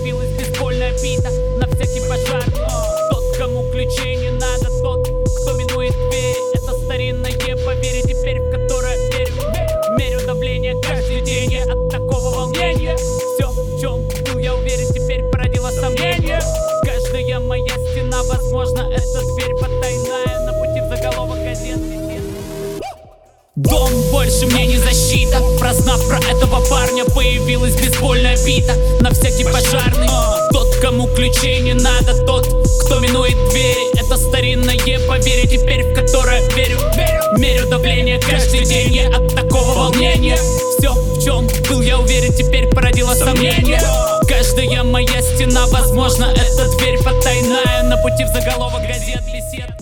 появилась бейсбольная бита на всякий пожар. Тот, кому ключей не надо, тот, кто минует двери. Это старинное поверье теперь, в которое верю. Мерю давление каждый день, я от такого волнения. Все, в чем был я уверен, теперь породило сомнение. Каждая моя стена, возможно, это дверь потайная на пути в заголовок газет. Дом больше мне не защита. Прознав про этого парня, появилась бейсбольная бита на всякий пожарный. Тот, кому ключей не надо, тот, кто минует двери. Это старинное поверье теперь, в которое верю. Мерю давление каждый день, я от такого волнения. Все, в чем был я уверен, теперь породило сомнение. Каждая моя стена, возможно, это дверь потайная на пути в заголовок газет, бесед.